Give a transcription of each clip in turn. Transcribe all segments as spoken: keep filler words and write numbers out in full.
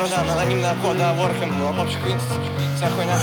да, анонимная поговорка, ну, в общем, вся хуйня.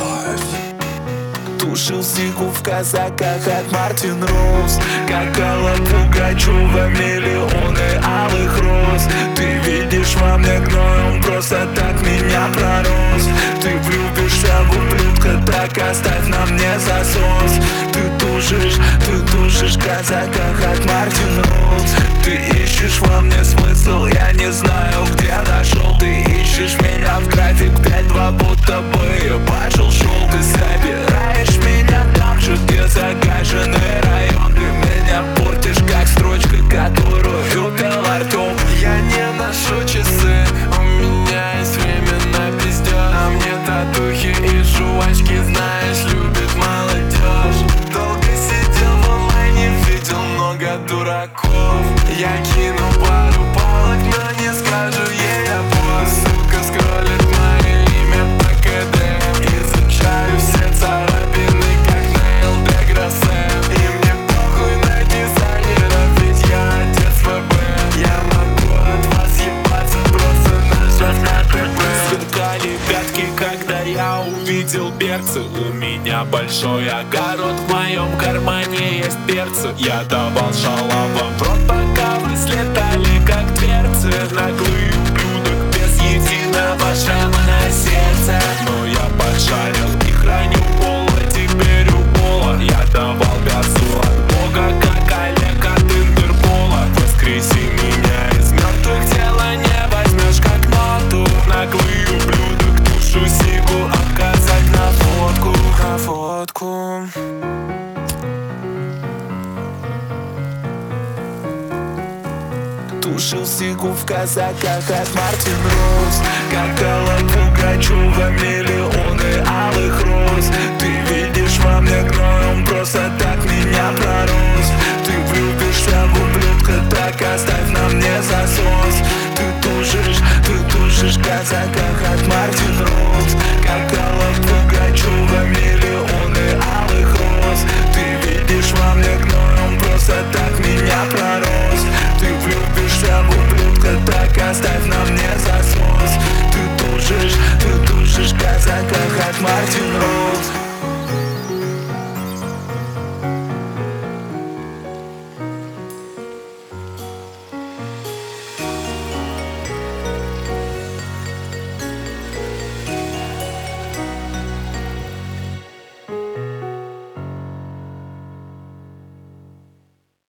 Тушил сигу в казаках от Мартин Роуз, как Алла Пугачева, миллионы алых роз. Ты видишь во мне гной, он просто так меня пророс. Ты влюбишься в ублюдка, так оставь на мне засос. Ты тушишь, ты тушишь в казаках от Мартин Роуз. Ты ищешь во мне смысл, я не знаю, где нашел. Ты ищешь меня в график пять два, будто бы пошел шел. Ты собираешь меня там же, где загаженный район. Ты меня портишь, как строчка, которую пел Артем. Я не ношу часы, у меня есть время на пиздеж. А мне татухи и жвачки, знаешь, любит молодежь. Долго сидел в онлайне, видел много дураков. Я кину пару палок, но не скажу ей я босс. Сука скроллит мое имя по КД. Изучаю все царапины, как на эл дэ Гроссем. И мне похуй на дизайнеров, ведь я отец ФБ. Я могу от вас ебаться, просто нажав на ТП. Сверкали пятки, когда я увидел берцы. У меня большой огород, в моем кармане есть перцы. Я давал шалавам в рот, пока вы слетали, как дверцы. Наглый ублюдок без единого шрама на сердце. Но я пошарил и храню пола, теперь у пола. Я давал газу от Бога, как Олег от Интерпола. Воскреси меня из мертвых, тело не возьмешь как ноту. Наглый ублюдок, тушу сигу, отказать на фотку. На фотку. Тушил сигу в казаках от Мартин Роуз, как Алла Пугачева, миллионы алых роз. Ты видишь во мне гной, он просто так меня пророс. Ты влюбишься в ублюдка, так оставь на мне засос. Ты тушишь, ты тушишь в казаках от Мартин Роуз, как Алла Пугачева, миллионы алых роз. Ты видишь во мне гной, он просто так меня пророс. Ты влюбишься в ублюдка, так оставь на мне засос. Ты тушишь, ты тушишь в казаках от Мартин